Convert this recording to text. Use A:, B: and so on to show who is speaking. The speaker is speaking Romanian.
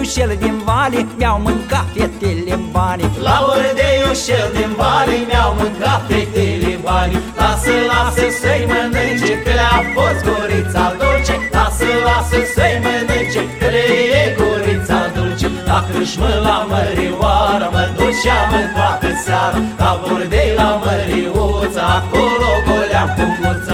A: Bordeiușel din vale mi-au mâncat fetele bani.
B: La Bordeiușel din vale mi-au mâncat fetele bani. Lasă, lasă să-i mănânce, că le-a fost gurița dulce. Lasă, lasă să-i mănânce, că le e gurița dulce. La crâșmă la Mărioară mă duceam în toată seara, la Bordei la Măriuță, acolo goleam cu muța.